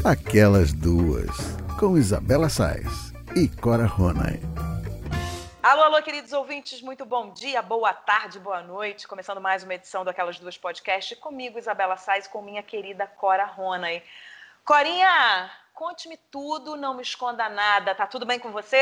Aquelas Duas, com Isabela Sais e Cora Ronay. Alô, alô, queridos ouvintes, muito bom dia, boa tarde, boa noite. Começando mais uma edição do Aquelas Duas Podcast, comigo, Isabela Sais, com minha querida Cora Ronay. Corinha, conte-me tudo, não me esconda nada. Tá tudo bem com você?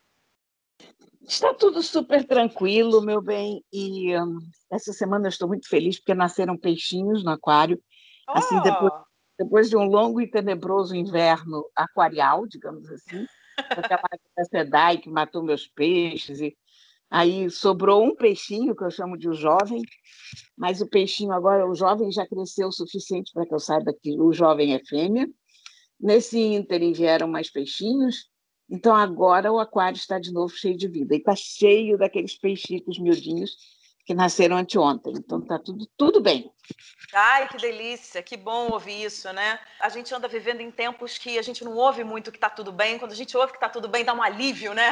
Está tudo super tranquilo, meu bem. E essa semana eu estou muito feliz porque nasceram peixinhos no aquário. Assim, depois de um longo e tenebroso inverno aquarial, digamos assim, com aquela água da SEDAI que matou meus peixes. E aí sobrou um peixinho, que eu chamo de o jovem, mas o peixinho agora, o jovem já cresceu o suficiente para que eu saiba que o jovem é fêmea. Nesse ínterim vieram mais peixinhos, então agora o aquário está de novo cheio de vida. E está cheio daqueles peixicos miudinhos que nasceram anteontem. Então está tudo bem. Ai, que delícia, que bom ouvir isso, né? A gente anda vivendo em tempos que a gente não ouve muito que está tudo bem. Quando a gente ouve que está tudo bem, dá um alívio, né?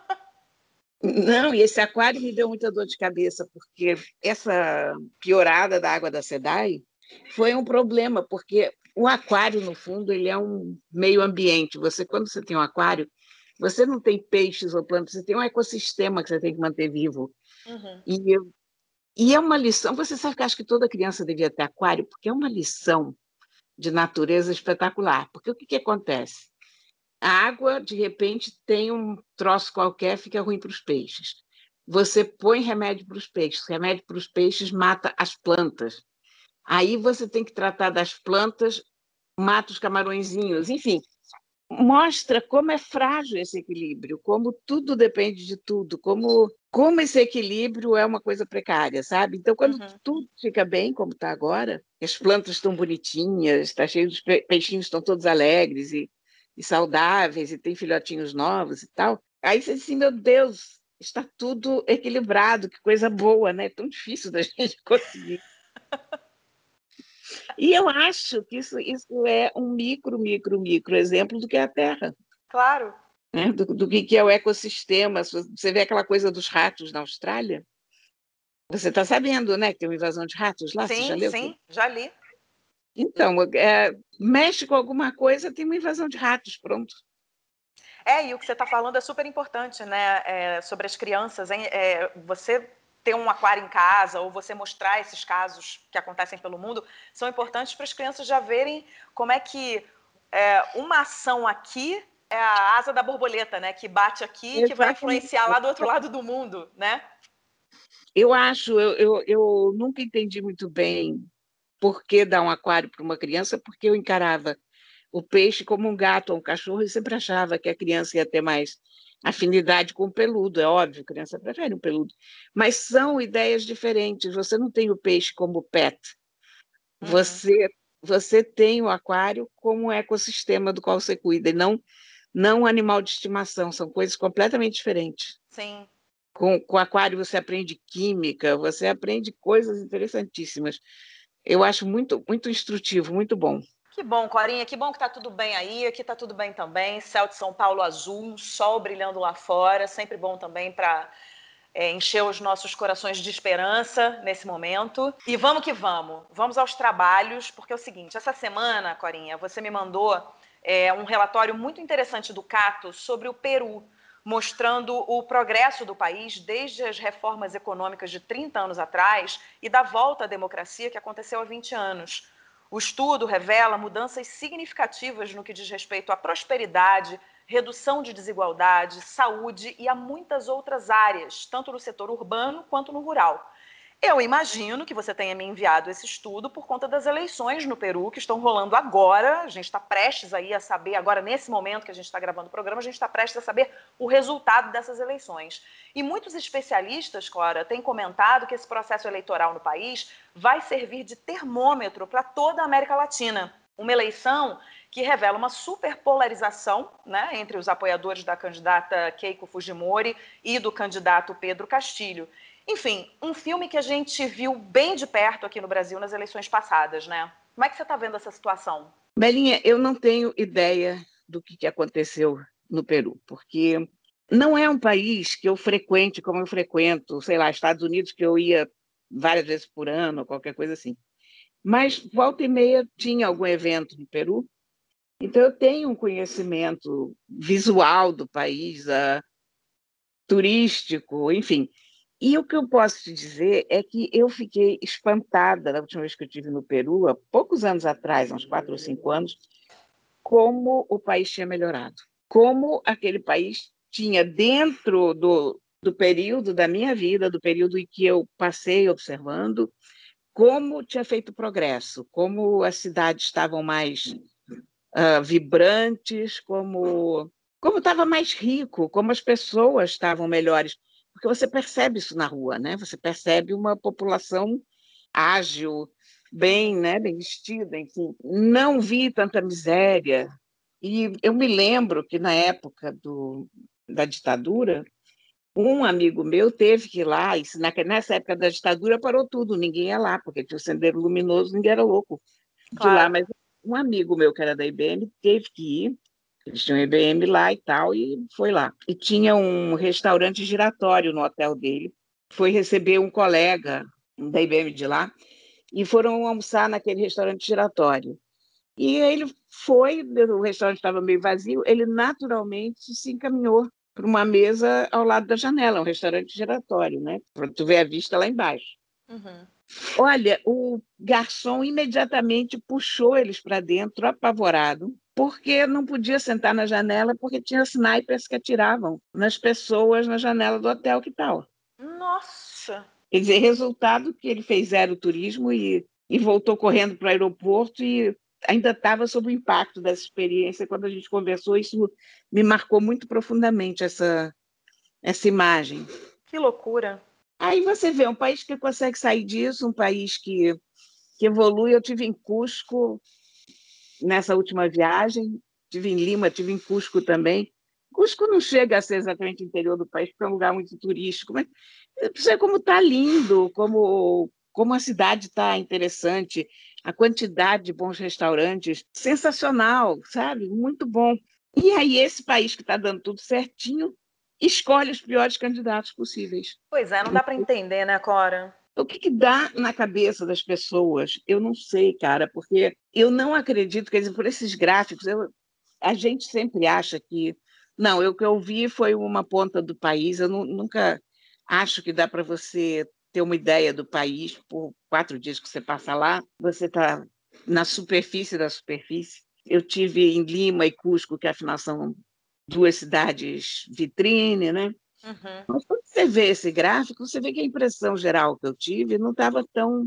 Não, e esse aquário me deu muita dor de cabeça, porque essa piorada da água da SEDAI foi um problema, porque o aquário, no fundo, ele é um meio ambiente. Quando você tem um aquário, você não tem peixes ou plantas, você tem um ecossistema que você tem que manter vivo. Uhum. E é uma lição, você sabe que acho que toda criança devia ter aquário, porque é uma lição de natureza espetacular. Porque o que acontece? A água, de repente, tem um troço qualquer, fica ruim para os peixes. Você põe remédio para os peixes, remédio para os peixes mata as plantas. Aí você tem que tratar das plantas, mata os camarõezinhos, enfim. Mostra como é frágil esse equilíbrio, como tudo depende de tudo, como esse equilíbrio é uma coisa precária, sabe? Então, quando tudo fica bem, como está agora, as plantas estão bonitinhas, está cheio de peixinhos, estão todos alegres e saudáveis, e tem filhotinhos novos e tal, aí você diz assim, meu Deus, está tudo equilibrado, que coisa boa, né? É tão difícil da gente conseguir. E eu acho que isso é um micro exemplo do que é a Terra. Claro. Né? Do que é o ecossistema. Você vê aquela coisa dos ratos na Austrália? Você está sabendo, né, que tem uma invasão de ratos lá? Você já leu? Sim, já li. Então, mexe com alguma coisa, tem uma invasão de ratos, pronto. E o que você está falando é super importante, né? Sobre as crianças, hein? Você ter um aquário em casa ou você mostrar esses casos que acontecem pelo mundo são importantes para as crianças já verem como é que uma ação aqui é a asa da borboleta, né? Que bate aqui e que vai influenciar lá do outro lado do mundo, né? Eu nunca entendi muito bem por que dar um aquário para uma criança, porque eu encarava o peixe como um gato ou um cachorro e sempre achava que a criança ia ter mais afinidade com o peludo. É óbvio, a criança prefere um peludo. Mas são ideias diferentes. Você não tem o peixe como pet. Você tem o aquário como um ecossistema do qual você cuida, e não um animal de estimação. São coisas completamente diferentes. Sim. Com o aquário você aprende química, você aprende coisas interessantíssimas. Eu acho muito, muito instrutivo, muito bom. Que bom, Corinha, que bom que tá tudo bem aí, aqui tá tudo bem também, céu de São Paulo azul, um sol brilhando lá fora, sempre bom também para encher os nossos corações de esperança nesse momento. E vamos que vamos aos trabalhos, porque é o seguinte, essa semana, Corinha, você me mandou um relatório muito interessante do Cato sobre o Peru, mostrando o progresso do país desde as reformas econômicas de 30 anos atrás e da volta à democracia que aconteceu há 20 anos. O estudo revela mudanças significativas no que diz respeito à prosperidade, redução de desigualdade, saúde e a muitas outras áreas, tanto no setor urbano quanto no rural. Eu imagino que você tenha me enviado esse estudo por conta das eleições no Peru que estão rolando agora. A gente está prestes aí a saber, agora nesse momento que a gente está gravando o programa, a gente está prestes a saber o resultado dessas eleições. E muitos especialistas, Cora, têm comentado que esse processo eleitoral no país vai servir de termômetro para toda a América Latina. Uma eleição que revela uma superpolarização, né, entre os apoiadores da candidata Keiko Fujimori e do candidato Pedro Castillo. Enfim, um filme que a gente viu bem de perto aqui no Brasil nas eleições passadas, né? Como é que você está vendo essa situação? Belinha, eu não tenho ideia do que aconteceu no Peru, porque não é um país que eu frequente como eu frequento, sei lá, Estados Unidos, que eu ia várias vezes por ano, qualquer coisa assim. Mas volta e meia tinha algum evento no Peru, Então, eu tenho um conhecimento visual do país, turístico, enfim. E o que eu posso te dizer é que eu fiquei espantada, na última vez que eu estive no Peru, há poucos anos atrás, uns 4 ou 5 anos, como o país tinha melhorado. Como aquele país tinha, dentro do período da minha vida, do período em que eu passei observando, como tinha feito progresso, como as cidades estavam mais vibrantes, como estava mais rico, como as pessoas estavam melhores. Porque você percebe isso na rua, né? Você percebe uma população ágil, bem, né, bem vestida, enfim. Não vi tanta miséria. E eu me lembro que na época da ditadura, um amigo meu teve que ir lá, e nessa época da ditadura parou tudo, ninguém ia lá, porque tinha o Sendeiro Luminoso, ninguém era louco de lá, Claro. mas um amigo meu que era da IBM teve que ir, eles tinham IBM lá e tal, e foi lá. E tinha um restaurante giratório no hotel dele, foi receber um colega da IBM de lá, e foram almoçar naquele restaurante giratório. E ele foi, o restaurante estava meio vazio, ele naturalmente se encaminhou para uma mesa ao lado da janela, um restaurante giratório, né? Para tu ver a vista lá embaixo. Uhum. Olha, o garçom imediatamente puxou eles para dentro, apavorado, porque não podia sentar na janela, porque tinha snipers que atiravam nas pessoas na janela do hotel, que tal? Nossa! Quer dizer, resultado que ele fez zero turismo e voltou correndo para o aeroporto e ainda estava sob o impacto dessa experiência. Quando a gente conversou, isso me marcou muito profundamente, essa imagem. Que loucura! Aí você vê um país que consegue sair disso, um país que evolui. Eu tive em Cusco nessa última viagem, tive em Lima, tive em Cusco também. Cusco não chega a ser exatamente o interior do país, porque é um lugar muito turístico, mas você vê como está lindo, como a cidade está interessante, a quantidade de bons restaurantes, sensacional, sabe? Muito bom. E aí esse país que está dando tudo certinho escolhe os piores candidatos possíveis. Pois é, não dá para entender, né, Cora? O que dá na cabeça das pessoas? Eu não sei, cara, porque eu não acredito, quer dizer, por esses gráficos, a gente sempre acha que. Não, o que eu vi foi uma ponta do país, eu nunca acho que dá para você ter uma ideia do país por 4 dias que você passa lá, você está na superfície da superfície. Eu tive em Lima e Cusco, que afinal são duas cidades vitrine, né? Uhum. Mas quando você vê esse gráfico, você vê que a impressão geral que eu tive não estava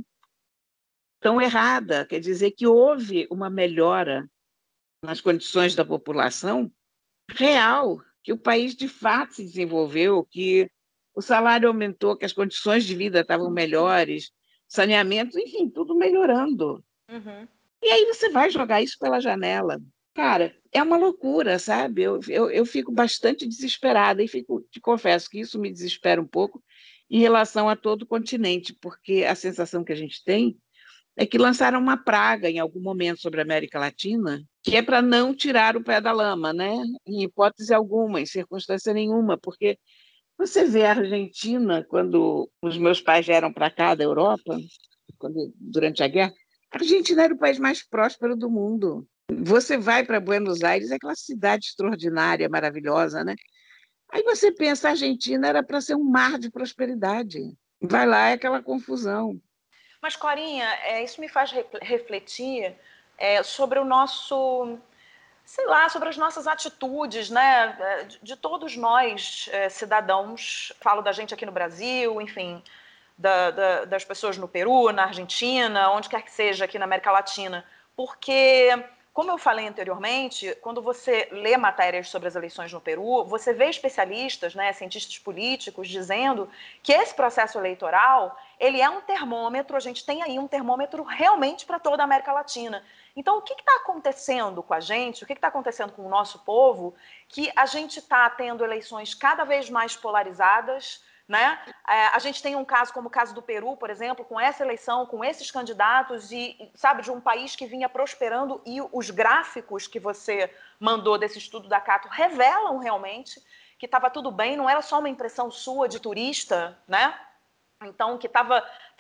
tão errada. Quer dizer que houve uma melhora nas condições da população real, que o país de fato se desenvolveu, que o salário aumentou, que as condições de vida estavam melhores, saneamento, enfim, tudo melhorando. Uhum. E aí você vai jogar isso pela janela. Cara, é uma loucura, sabe? Eu fico bastante desesperada e te confesso que isso me desespera um pouco em relação a todo o continente, porque a sensação que a gente tem é que lançaram uma praga em algum momento sobre a América Latina, que é para não tirar o pé da lama, né? Em hipótese alguma, em circunstância nenhuma, porque você vê a Argentina, quando os meus pais vieram para cá da Europa, durante a guerra, a Argentina era o país mais próspero do mundo. Você vai para Buenos Aires, é aquela cidade extraordinária, maravilhosa, né? Aí você pensa, a Argentina era para ser um mar de prosperidade. Vai lá, é aquela confusão. Mas, Corinha, isso me faz refletir sobre o nosso, sei lá, sobre as nossas atitudes, né? De todos nós, cidadãos. Falo da gente aqui no Brasil, enfim, das pessoas no Peru, na Argentina, onde quer que seja aqui na América Latina. Porque, como eu falei anteriormente, quando você lê matérias sobre as eleições no Peru, você vê especialistas, né, cientistas políticos, dizendo que esse processo eleitoral ele é um termômetro, a gente tem aí um termômetro realmente para toda a América Latina. Então, o que está acontecendo com a gente, o que está acontecendo com o nosso povo, que a gente está tendo eleições cada vez mais polarizadas, né? A gente tem um caso como o caso do Peru, por exemplo, com essa eleição, com esses candidatos e, sabe, de um país que vinha prosperando e os gráficos que você mandou desse estudo da Cato revelam realmente que estava tudo bem, não era só uma impressão sua de turista, né? Então, que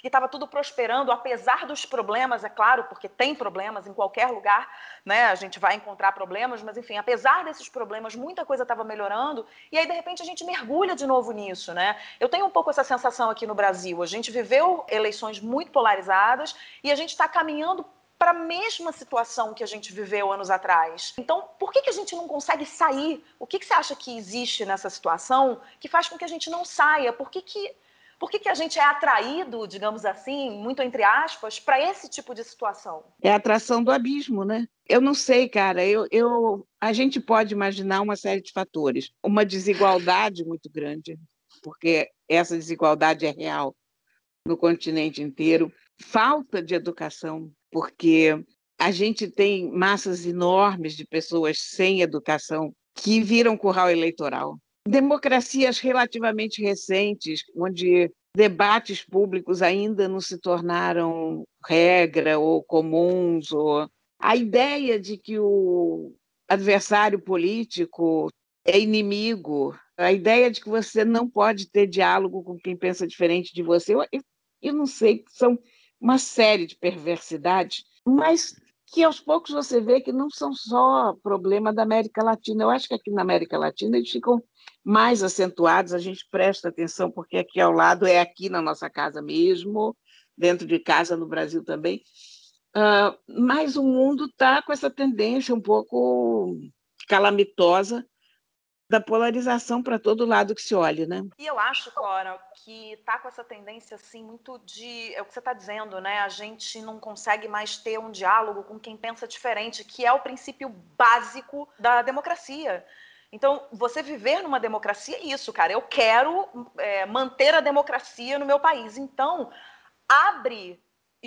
e estava tudo prosperando, apesar dos problemas, é claro, porque tem problemas em qualquer lugar, né? A gente vai encontrar problemas, mas enfim, apesar desses problemas, muita coisa estava melhorando, e aí de repente a gente mergulha de novo nisso, né? Eu tenho um pouco essa sensação aqui no Brasil. A gente viveu eleições muito polarizadas e a gente está caminhando para a mesma situação que a gente viveu anos atrás. Então, por que a gente não consegue sair? O que você acha que existe nessa situação que faz com que a gente não saia? Por que a gente é atraído, digamos assim, muito entre aspas, para esse tipo de situação? É a atração do abismo, né? Eu não sei, cara. A gente pode imaginar uma série de fatores. Uma desigualdade muito grande, porque essa desigualdade é real no continente inteiro. Falta de educação, porque a gente tem massas enormes de pessoas sem educação que viram curral eleitoral. Democracias relativamente recentes, onde debates públicos ainda não se tornaram regra ou comuns. A ideia de que o adversário político é inimigo, a ideia de que você não pode ter diálogo com quem pensa diferente de você, eu não sei, são uma série de perversidades, mas que aos poucos você vê que não são só problema da América Latina. Eu acho que aqui na América Latina eles ficam mais acentuados, a gente presta atenção, porque aqui ao lado é aqui na nossa casa mesmo, dentro de casa no Brasil também. Mas o mundo está com essa tendência um pouco calamitosa da polarização para todo lado que se olhe, né? E eu acho, Cora, que tá com essa tendência, assim, muito de... É o que você está dizendo, né? A gente não consegue mais ter um diálogo com quem pensa diferente, que é o princípio básico da democracia. Então, você viver numa democracia é isso, cara. Eu quero manter a democracia no meu país. Então, abre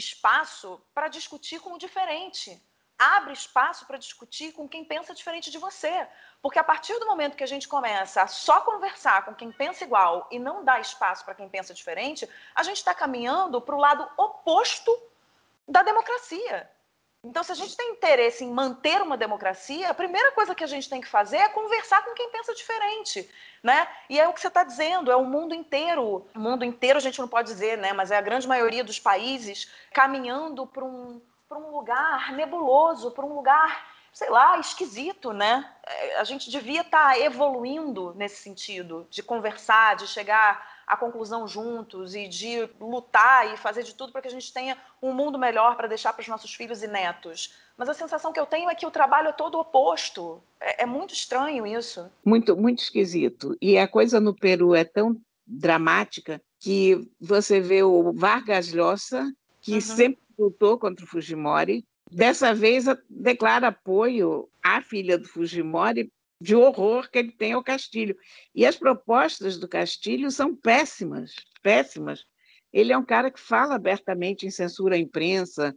espaço para discutir com o diferente. Abre espaço para discutir com quem pensa diferente de você. Porque a partir do momento que a gente começa a só conversar com quem pensa igual e não dá espaço para quem pensa diferente, a gente está caminhando para o lado oposto da democracia. Então, se a gente tem interesse em manter uma democracia, a primeira coisa que a gente tem que fazer é conversar com quem pensa diferente, né? E é o que você está dizendo, é o mundo inteiro. O mundo inteiro a gente não pode dizer, né? Mas é a grande maioria dos países caminhando para um lugar nebuloso, para um lugar, sei lá, esquisito, né? A gente devia estar evoluindo nesse sentido, de conversar, de chegar à conclusão juntos e de lutar e fazer de tudo para que a gente tenha um mundo melhor para deixar para os nossos filhos e netos. Mas a sensação que eu tenho é que o trabalho é todo oposto. É muito estranho isso. Muito, muito esquisito. E a coisa no Peru é tão dramática que você vê o Vargas Llosa, que sempre lutou contra o Fujimori, dessa vez declara apoio à filha do Fujimori de horror que ele tem ao Castilho. E as propostas do Castilho são péssimas, péssimas. Ele é um cara que fala abertamente em censura à imprensa,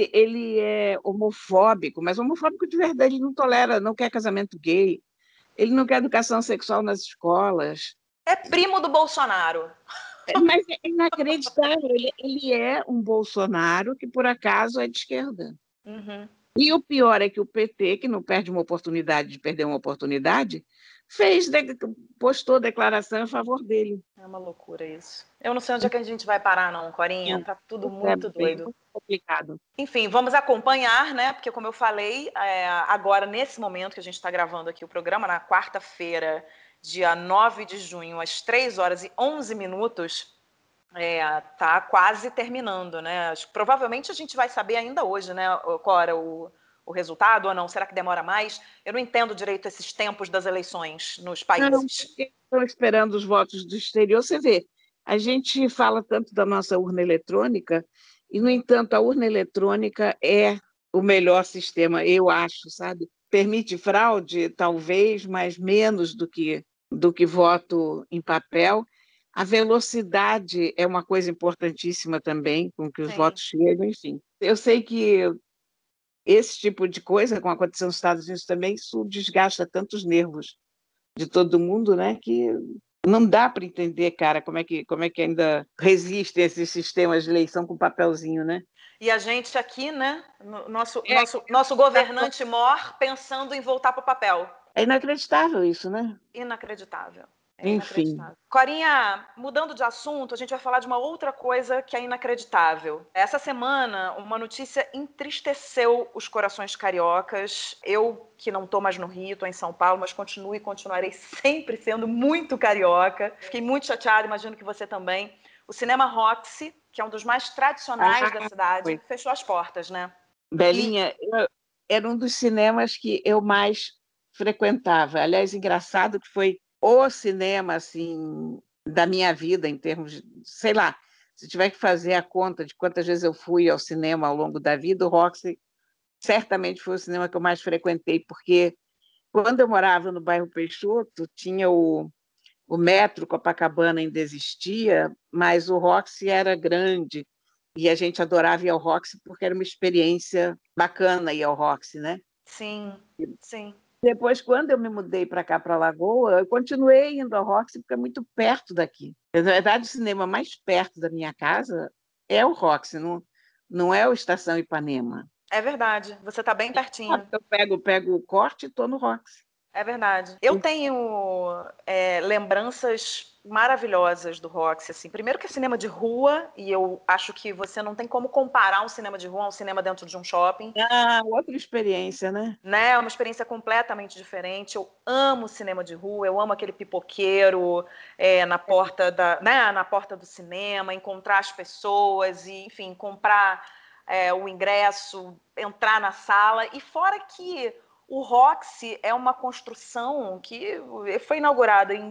ele é homofóbico, mas homofóbico de verdade, ele não tolera, não quer casamento gay, ele não quer educação sexual nas escolas. É primo do Bolsonaro. Mas é inacreditável, ele é um Bolsonaro que, por acaso, é de esquerda. E o pior é que o PT, que não perde uma oportunidade de perder uma oportunidade, postou declaração a favor dele. É uma loucura isso. Eu não sei onde é que a gente vai parar, não, Corinha. Tá tudo muito doido. Muito complicado. Enfim, vamos acompanhar, né? Porque, como eu falei, agora, nesse momento que a gente está gravando aqui o programa, na quarta-feira, dia 9 de junho, às 3h11, tá quase terminando, né? Acho que provavelmente a gente vai saber ainda hoje, né, Cora, o resultado ou não? Será que demora mais? Eu não entendo direito esses tempos das eleições nos países. Estão esperando os votos do exterior. Você vê, a gente fala tanto da nossa urna eletrônica e, no entanto, a urna eletrônica é o melhor sistema, eu acho, sabe? Permite fraude, talvez, mas menos do que voto em papel. A velocidade é uma coisa importantíssima também, com que os votos chegam, enfim. Eu sei que esse tipo de coisa, como aconteceu nos Estados Unidos também, isso desgasta tantos nervos de todo mundo, né, que não dá para entender, cara, como é que ainda resistem esses sistemas de eleição com papelzinho, né? E a gente aqui, né, nosso governante mor pensando em voltar para o papel. É inacreditável isso, né? Inacreditável. É Enfim. inacreditável. Corinha, mudando de assunto, a gente vai falar de uma outra coisa que é inacreditável. Essa semana, uma notícia entristeceu os corações cariocas. Eu, que não estou mais no Rio, estou em São Paulo, mas continuo e continuarei sempre sendo muito carioca. Fiquei muito chateada, imagino que você também. O Cinema Roxy, que é um dos mais tradicionais da cidade, Foi. fechou as portas, né? Belinha, era um dos cinemas que eu mais frequentava. Aliás, engraçado que foi o cinema assim da minha vida em termos de, sei lá, se tiver que fazer a conta de quantas vezes eu fui ao cinema ao longo da vida, o Roxy certamente foi o cinema que eu mais frequentei, porque quando eu morava no bairro Peixoto, tinha o metro Copacabana ainda existia, mas o Roxy era grande e a gente adorava ir ao Roxy porque era uma experiência bacana ir ao Roxy, né? Sim, sim. Depois, quando eu me mudei para cá, para Lagoa, eu continuei indo ao Roxy porque é muito perto daqui. Na verdade, o cinema mais perto da minha casa é o Roxy, não é o Estação Ipanema. É verdade, você está bem pertinho. Eu pego o corte e estou no Roxy. É verdade. Eu tenho lembranças maravilhosas do Roxy, assim. Primeiro que é cinema de rua, e eu acho que você não tem como comparar um cinema de rua a um cinema dentro de um shopping. Ah, outra experiência, né? Né? É uma experiência completamente diferente. Eu amo cinema de rua, eu amo aquele pipoqueiro na porta na porta do cinema, encontrar as pessoas e, enfim, comprar o ingresso, entrar na sala. E fora que o Roxy é uma construção que foi inaugurada em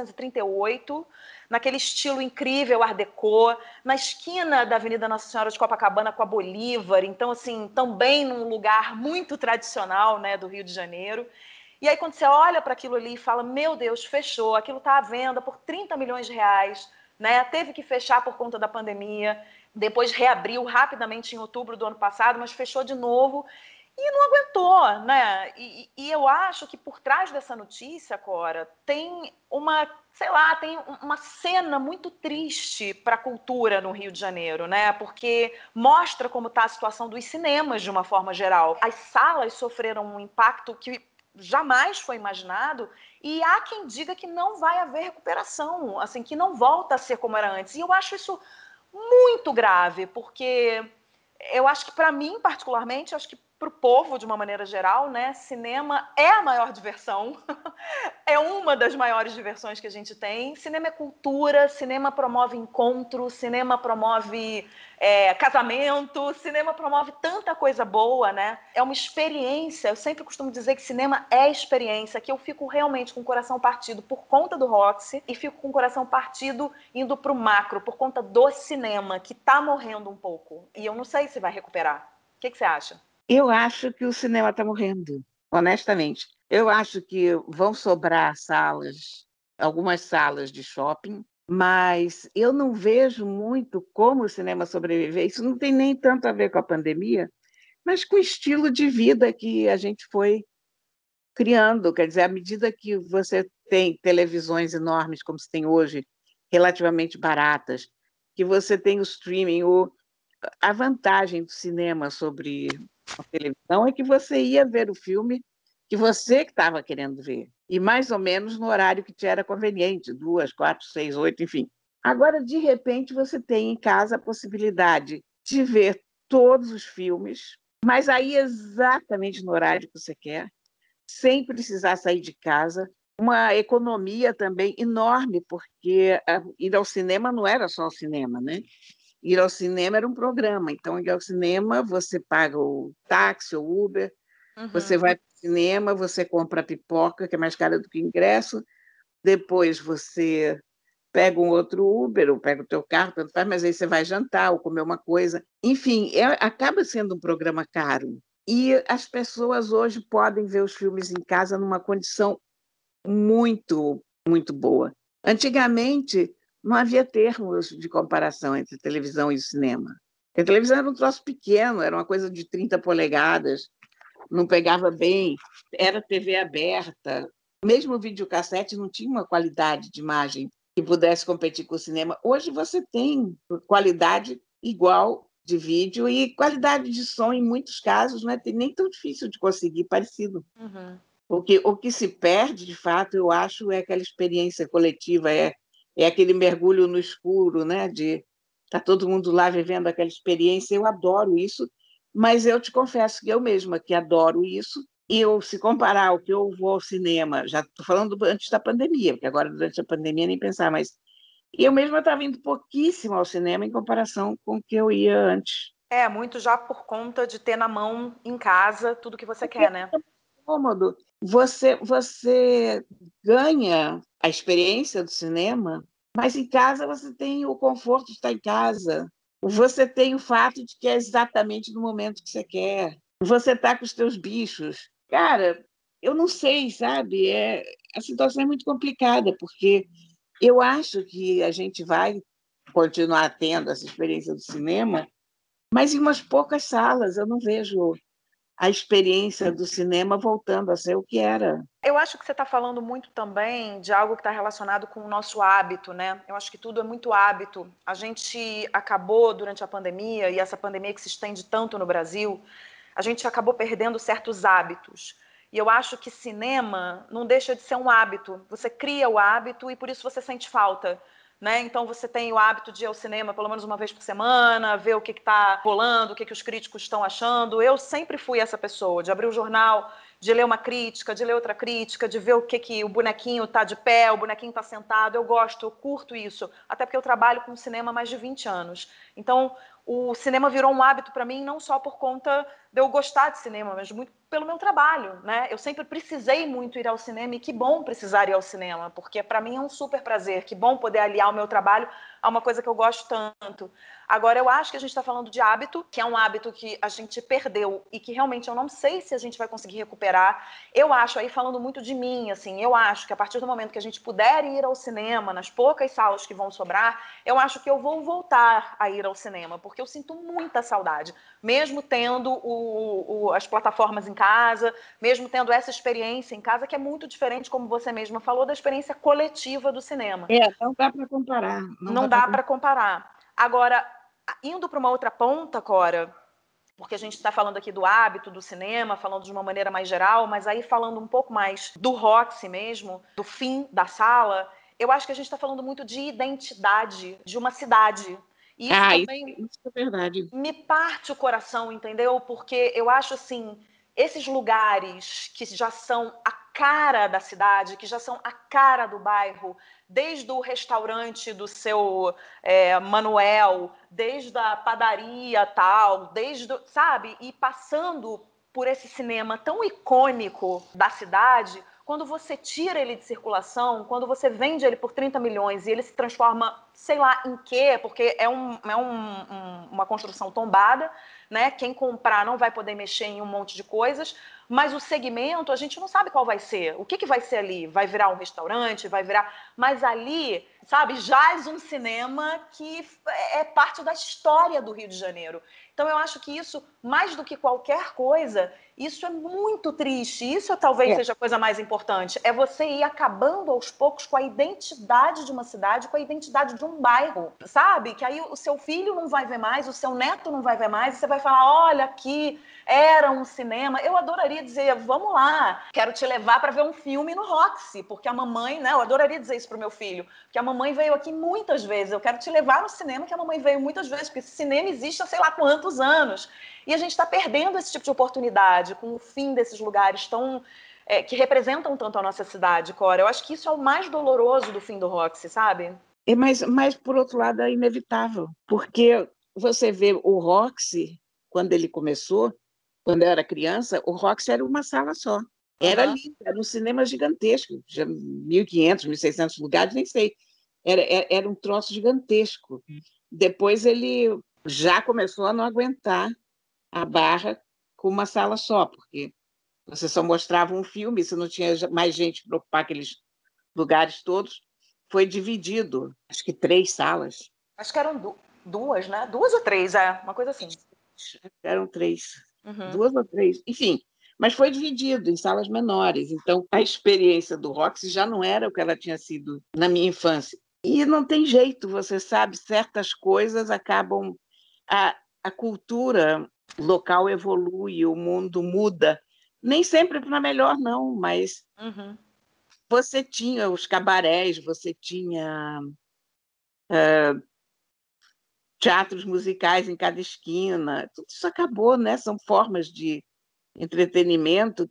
1938, naquele estilo incrível, Art Deco, na esquina da Avenida Nossa Senhora de Copacabana com a Bolívar, então, assim, também num lugar muito tradicional, né, do Rio de Janeiro. E aí, quando você olha para aquilo ali e fala, meu Deus, fechou, aquilo está à venda por 30 milhões de reais, né, teve que fechar por conta da pandemia, depois reabriu rapidamente em outubro do ano passado, mas fechou de novo, e não aguentou, né? E eu acho que por trás dessa notícia, Cora, tem sei lá, tem uma cena muito triste para a cultura no Rio de Janeiro, né? Porque mostra como está a situação dos cinemas de uma forma geral. As salas sofreram um impacto que jamais foi imaginado e há quem diga que não vai haver recuperação, assim, que não volta a ser como era antes. E eu acho isso muito grave, porque eu acho que para mim, particularmente, acho que para o povo, de uma maneira geral, né, cinema é a maior diversão, é uma das maiores diversões que a gente tem. Cinema é cultura, cinema promove encontro, cinema promove casamento, cinema promove tanta coisa boa, né? É uma experiência, eu sempre costumo dizer que cinema é experiência, que eu fico realmente com o coração partido por conta do Roxy e fico com o coração partido indo para o macro, por conta do cinema, que está morrendo um pouco. E eu não sei se vai recuperar. O que você acha? Eu acho que o cinema está morrendo, honestamente. Eu acho que vão sobrar salas, algumas salas de shopping, mas eu não vejo muito como o cinema sobreviver. Isso não tem nem tanto a ver com a pandemia, mas com o estilo de vida que a gente foi criando. Quer dizer, à medida que você tem televisões enormes, como se tem hoje, relativamente baratas, que você tem o streaming, a vantagem do cinema sobre a televisão é que você ia ver o filme que você que estava querendo ver, e mais ou menos no horário que te era conveniente, 2, 4, 6, 8, enfim. Agora, de repente, você tem em casa a possibilidade de ver todos os filmes, mas aí exatamente no horário que você quer, sem precisar sair de casa. Uma economia também enorme, porque ir ao cinema não era só o cinema, né? Ir ao cinema era um programa. Então, ir ao cinema, você paga o táxi, o Uber, você vai para o cinema, você compra a pipoca, que é mais cara do que o ingresso, depois você pega um outro Uber, ou pega o teu carro, tanto faz, mas aí você vai jantar ou comer uma coisa. Enfim, acaba sendo um programa caro. E as pessoas hoje podem ver os filmes em casa numa condição muito, muito boa. Antigamente, não havia termos de comparação entre televisão e cinema. A televisão era um troço pequeno, era uma coisa de 30 polegadas, não pegava bem, era TV aberta. Mesmo o videocassete não tinha uma qualidade de imagem que pudesse competir com o cinema. Hoje você tem qualidade igual de vídeo e qualidade de som, em muitos casos, não é nem tão difícil de conseguir parecido. Uhum. O que se perde, de fato, eu acho, é aquela experiência coletiva, é aquele mergulho no escuro, né? De estar todo mundo lá vivendo aquela experiência. Eu adoro isso, mas eu te confesso que eu mesma que adoro isso, e eu, se comparar o que eu vou ao cinema, já estou falando antes da pandemia, porque agora, durante a pandemia, nem pensar, mas eu mesma estava indo pouquíssimo ao cinema em comparação com o que eu ia antes. Muito já por conta de ter na mão, em casa, tudo que você quer, né? Cômodo. Você ganha a experiência do cinema, mas em casa você tem o conforto de estar em casa. Você tem o fato de que é exatamente no momento que você quer. Você está com os teus bichos. Cara, eu não sei, sabe? A situação é muito complicada, porque eu acho que a gente vai continuar tendo essa experiência do cinema, mas em umas poucas salas. Eu não vejo a experiência do cinema voltando a ser o que era. Eu acho que você está falando muito também de algo que está relacionado com o nosso hábito, né? Eu acho que tudo é muito hábito. A gente acabou, durante a pandemia, e essa pandemia que se estende tanto no Brasil, a gente acabou perdendo certos hábitos. E eu acho que cinema não deixa de ser um hábito. Você cria o hábito e por isso você sente falta. Né? Então você tem o hábito de ir ao cinema pelo menos uma vez por semana, ver o que está rolando, o que os críticos estão achando. Eu sempre fui essa pessoa, de abrir o jornal, de ler uma crítica, de ler outra crítica, de ver o que o bonequinho está de pé, o bonequinho está sentado. Eu gosto, eu curto isso, até porque eu trabalho com cinema há mais de 20 anos. Então, o cinema virou um hábito para mim, não só por conta de eu gostar de cinema, mas muito pelo meu trabalho, né? Eu sempre precisei muito ir ao cinema e que bom precisar ir ao cinema, porque para mim é um super prazer, que bom poder aliar o meu trabalho a uma coisa que eu gosto tanto. Agora, eu acho que a gente está falando de hábito, que é um hábito que a gente perdeu e que realmente eu não sei se a gente vai conseguir recuperar. Eu acho, aí falando muito de mim, assim, eu acho que a partir do momento que a gente puder ir ao cinema, nas poucas salas que vão sobrar, eu acho que eu vou voltar a ir ao cinema, porque eu sinto muita saudade, mesmo tendo as plataformas em casa, mesmo tendo essa experiência em casa, que é muito diferente, como você mesma falou, da experiência coletiva do cinema. Não dá para comparar. Não dá para comparar. Agora, indo para uma outra ponta, Cora, porque a gente está falando aqui do hábito do cinema, falando de uma maneira mais geral, mas aí falando um pouco mais do Roxy mesmo, do fim da sala, eu acho que a gente está falando muito de identidade de uma cidade. E isso também isso é verdade. me parte o coração, entendeu? Porque eu acho assim, esses lugares que já são a cara da cidade, que já são a cara do bairro, desde o restaurante do seu Manuel, desde a padaria tal, sabe? E passando por esse cinema tão icônico da cidade, quando você tira ele de circulação, quando você vende ele por 30 milhões e ele se transforma, sei lá, em quê? Porque é uma construção tombada, né? Quem comprar não vai poder mexer em um monte de coisas, mas o segmento a gente não sabe qual vai ser. O que vai ser ali? Vai virar um restaurante? Vai virar... Mas ali, sabe, jaz um cinema que é parte da história do Rio de Janeiro. Então eu acho que isso, mais do que qualquer coisa, isso é muito triste. Isso talvez seja a coisa mais importante. É você ir acabando aos poucos com a identidade de uma cidade, com a identidade de um bairro, sabe? Que aí o seu filho não vai ver mais, o seu neto não vai ver mais, e você vai falar, olha aqui, era um cinema. Eu adoraria dizer, vamos lá, quero te levar para ver um filme no Roxy, porque a mamãe, né? Eu adoraria dizer isso pro meu filho, porque a mamãe veio aqui muitas vezes, eu quero te levar no cinema, que a mamãe veio muitas vezes, porque esse cinema existe há sei lá quantos anos. E a gente está perdendo esse tipo de oportunidade com o fim desses lugares tão... que representam tanto a nossa cidade, Cora. Eu acho que isso é o mais doloroso do fim do Roxy, sabe? Mas, por outro lado, é inevitável, porque você vê o Roxy, quando ele começou, quando eu era criança, o Roxy era uma sala só. Era lindo, era um cinema gigantesco, 1.500, 1.600 lugares, nem sei. Era um troço gigantesco. Depois ele já começou a não aguentar a barra com uma sala só, porque você só mostrava um filme, se não tinha mais gente para ocupar aqueles lugares todos, foi dividido, acho que 3 salas. Acho que eram duas, né? 2 ou 3, uma coisa assim. Eram 3, 2 ou 3, enfim, mas foi dividido em salas menores. Então, a experiência do Roxy já não era o que ela tinha sido na minha infância. E não tem jeito, você sabe, certas coisas acabam... A cultura local evolui, o mundo muda, Nem sempre para melhor, não, mas Uhum. você tinha os cabarés, você tinha teatros musicais em cada esquina. Tudo isso acabou, né? São formas de entretenimento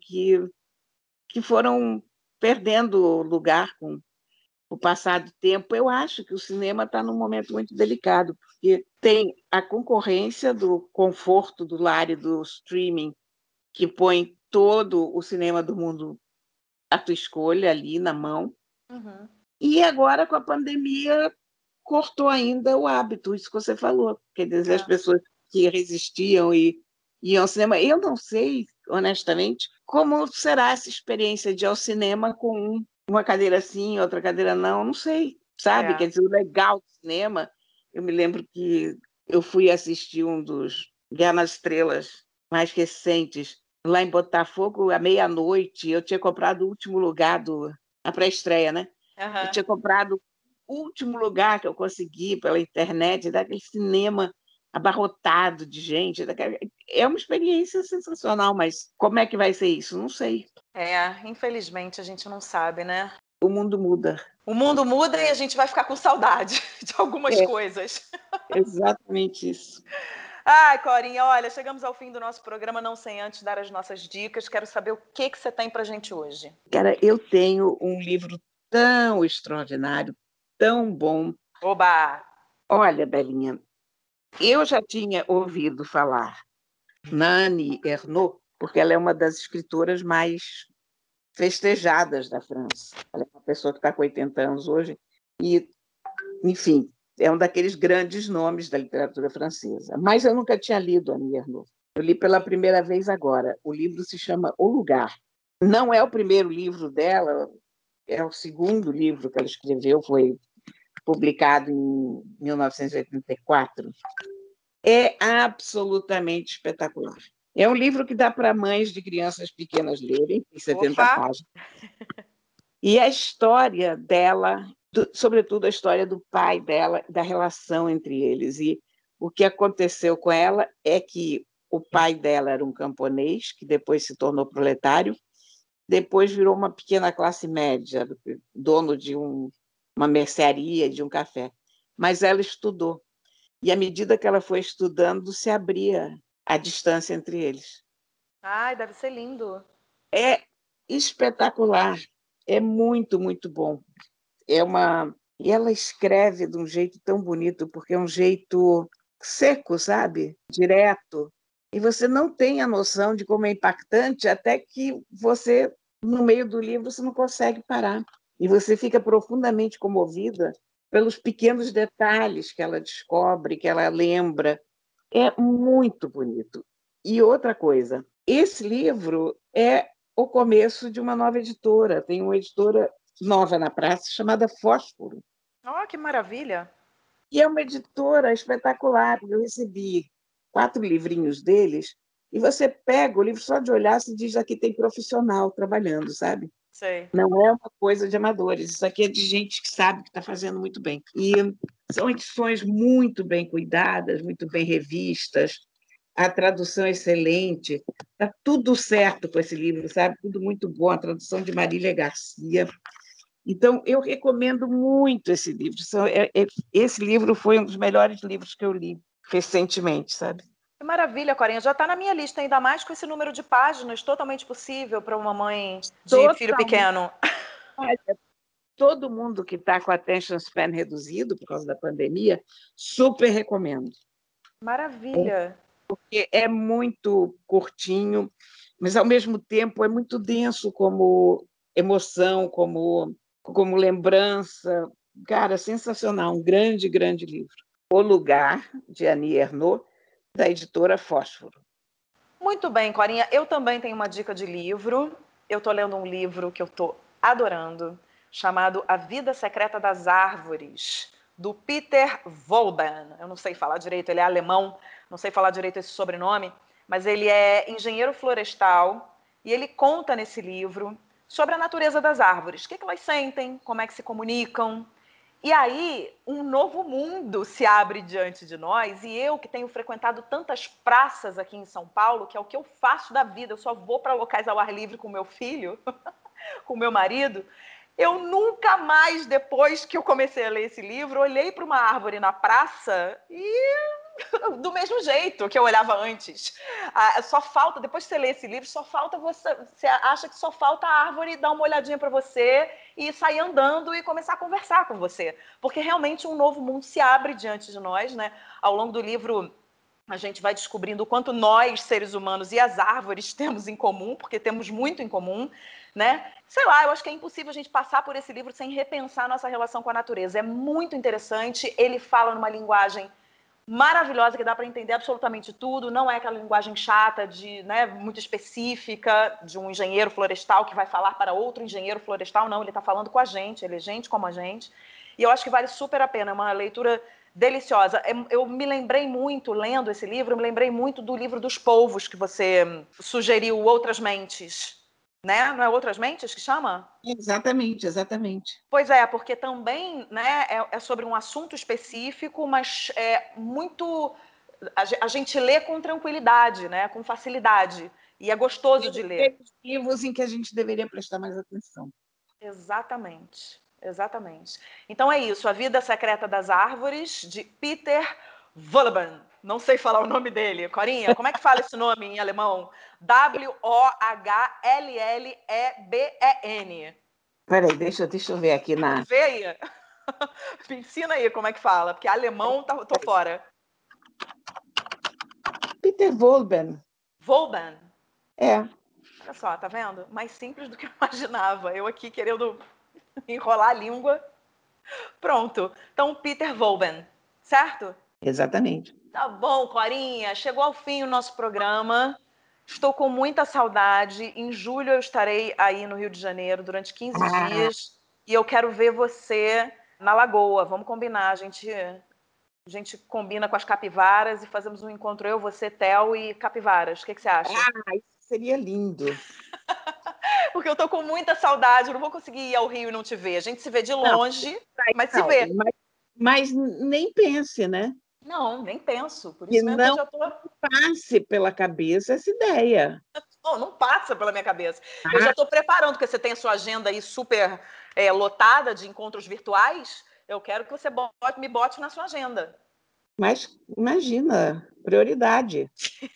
que foram perdendo lugar com o passar do tempo. Eu acho que o cinema está num momento muito delicado, porque tem a concorrência do conforto do lar e do streaming, que põe todo o cinema do mundo à tua escolha ali na mão. Uhum. E agora, com a pandemia, cortou ainda o hábito, isso que você falou. Quer dizer, as É. pessoas que resistiam e iam ao cinema. Eu não sei, honestamente, como será essa experiência de ir ao cinema com uma cadeira sim, outra cadeira não. Não sei, sabe? É. Quer dizer, o legal do cinema, eu me lembro que eu fui assistir um dos Guerra nas Estrelas mais recentes, lá em Botafogo, à meia-noite. Eu tinha comprado o último lugar a pré-estreia, né? Eu Uhum. tinha comprado o último lugar que eu consegui pela internet, daquele cinema abarrotado de gente. É uma experiência sensacional, mas como é que vai ser isso? Não sei. Infelizmente a gente não sabe, né? O mundo muda. O mundo muda e a gente vai ficar com saudade de algumas É coisas. exatamente isso. Ai, Corinha, olha, chegamos ao fim do nosso programa, não sem antes dar as nossas dicas. Quero saber o que você tem pra gente hoje. Cara, eu tenho um livro tão extraordinário, tão bom. Oba! Olha, Belinha, eu já tinha ouvido falar na Annie Ernaux, porque ela é uma das escritoras mais festejadas da França. Ela é uma pessoa que está com 80 anos hoje e, enfim, é um daqueles grandes nomes da literatura francesa. Mas eu nunca tinha lido Annie Ernaux. Eu li pela primeira vez agora. O livro se chama O Lugar. Não é o primeiro livro dela, é o segundo livro que ela escreveu, foi publicado em 1984. É absolutamente espetacular. É um livro que dá para mães de crianças pequenas lerem, em 70 Opa! páginas. E a história dela, sobretudo a história do pai dela, da relação entre eles. E o que aconteceu com ela é que o pai dela era um camponês, que depois se tornou proletário, depois virou uma pequena classe média, dono de uma mercearia, de um café. Mas ela estudou. E à medida que ela foi estudando, se abria a distância entre eles. Ai, deve ser lindo. É espetacular, é muito, muito bom. E ela escreve de um jeito tão bonito, porque é um jeito seco, sabe? Direto. E você não tem a noção de como é impactante até que você, no meio do livro, você não consegue parar. E você fica profundamente comovida pelos pequenos detalhes que ela descobre, que ela lembra. É muito bonito. E outra coisa, esse livro é o começo de uma nova editora. Tem uma editora nova na praça chamada Fósforo. Oh, que maravilha! E é uma editora espetacular. Eu recebi 4 livrinhos deles e você pega o livro só de olhar, se diz aqui tem profissional trabalhando, sabe? Sei. Não é uma coisa de amadores, isso aqui é de gente que sabe que está fazendo muito bem. E são edições muito bem cuidadas, muito bem revistas, a tradução é excelente, está tudo certo com esse livro, sabe? Tudo muito bom, a tradução de Marília Garcia. Então, eu recomendo muito esse livro. Esse livro foi um dos melhores livros que eu li recentemente, sabe? Que maravilha, Corinha. Já está na minha lista, ainda mais com esse número de páginas, totalmente possível para uma mãe de filho Totalmente. pequeno. Todo mundo que está com attention span reduzido por causa da pandemia, super recomendo. Maravilha. Porque é muito curtinho, mas ao mesmo tempo é muito denso como emoção, como lembrança. Cara, sensacional, um grande, grande livro. O Lugar, de Annie Ernaux, da editora Fósforo. Muito bem, Corinha. Eu também tenho uma dica de livro. Eu estou lendo um livro que eu estou adorando, chamado A Vida Secreta das Árvores, do Peter Wolleben. Eu não sei falar direito, ele é alemão, não sei falar direito esse sobrenome, mas ele é engenheiro florestal e ele conta nesse livro sobre a natureza das árvores, o que elas sentem, como é que se comunicam. E aí, um novo mundo se abre diante de nós, e eu que tenho frequentado tantas praças aqui em São Paulo, que é o que eu faço da vida, eu só vou para locais ao ar livre com meu filho, com meu marido, eu nunca mais, depois que eu comecei a ler esse livro, olhei para uma árvore na praça e do mesmo jeito que eu olhava antes. Só falta, depois que você lê esse livro, só falta você acha que só falta a árvore dar uma olhadinha para você e sair andando e começar a conversar com você. Porque realmente um novo mundo se abre diante de nós, né? Ao longo do livro, a gente vai descobrindo o quanto nós, seres humanos, e as árvores temos em comum, porque temos muito em comum, né? Sei lá, eu acho que é impossível a gente passar por esse livro sem repensar a nossa relação com a natureza. É muito interessante, ele fala numa linguagem maravilhosa, que dá para entender absolutamente tudo, não é aquela linguagem chata, muito específica, de um engenheiro florestal que vai falar para outro engenheiro florestal, não, ele está falando com a gente, ele é gente como a gente, e eu acho que vale super a pena, é uma leitura deliciosa. Eu me lembrei muito, lendo esse livro, me lembrei muito do livro dos polvos que você sugeriu, Outras Mentes, né? Não é Outras Mentes que chama? Exatamente, exatamente. Pois é, porque também, né, é sobre um assunto específico, mas é muito... A gente lê com tranquilidade, né, com facilidade, e é gostoso de ler. Tem livros em que a gente deveria prestar mais atenção. Exatamente, exatamente. Então é isso, A Vida Secreta das Árvores, de Peter Wohlleben. Não sei falar o nome dele. Corinha, como é que fala esse nome em alemão? Wohlleben. Peraí, deixa eu ver aqui na... Vê aí. Me ensina aí como é que fala, porque alemão tô fora. Peter Wohlleben. Wohlleben. É. Olha só, tá vendo? Mais simples do que eu imaginava. Eu aqui querendo enrolar a língua. Pronto. Então, Peter Wohlleben, certo? Exatamente. Tá bom, Corinha. Chegou ao fim o nosso programa. Estou com muita saudade. Em julho eu estarei aí no Rio de Janeiro durante 15 dias. E eu quero ver você na Lagoa. Vamos combinar. A gente combina com as capivaras e fazemos um encontro, eu, você, Theo e capivaras. O que você acha? Isso seria lindo. Porque eu tô com muita saudade, eu não vou conseguir ir ao Rio e não te ver. A gente se vê de longe, mas se vê. Mas nem pense, né? Não, nem penso. Por isso mesmo que eu já tô... passe pela cabeça essa ideia. Não passa pela minha cabeça. Eu já estou preparando, porque você tem a sua agenda aí super lotada de encontros virtuais. Eu quero que você me bote na sua agenda. Mas imagina, prioridade.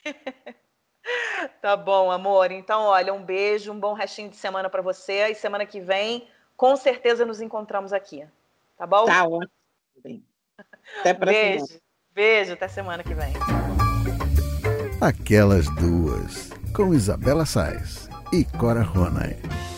Tá bom, amor. Então, olha, um beijo, um bom restinho de semana para você. E semana que vem, com certeza, nos encontramos aqui. Tá bom? Tá ótimo. Até pra beijo. semana. Beijo, até semana que vem. Aquelas Duas, com Isabela Sais e Cora Ronay.